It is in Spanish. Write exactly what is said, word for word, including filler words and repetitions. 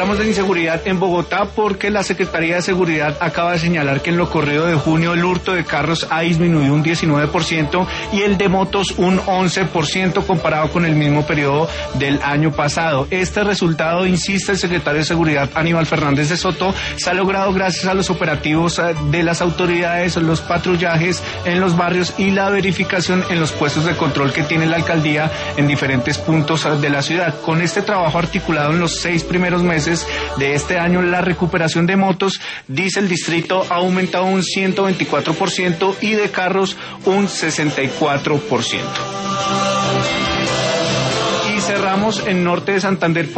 Hablamos de inseguridad en Bogotá porque la Secretaría de Seguridad acaba de señalar que en lo corrido de junio el hurto de carros ha disminuido un diecinueve por ciento y el de motos un once por ciento comparado con el mismo periodo del año pasado. Este resultado, insiste el secretario de Seguridad Aníbal Fernández de Soto, se ha logrado gracias a los operativos de las autoridades, los patrullajes en los barrios y la verificación en los puestos de control que tiene la alcaldía en diferentes puntos de la ciudad. Con este trabajo articulado en los seis primeros meses de este año, la recuperación de motos, dice el distrito, ha aumentado un ciento veinticuatro por ciento y de carros un sesenta y cuatro por ciento. Y cerramos en norte de Santander.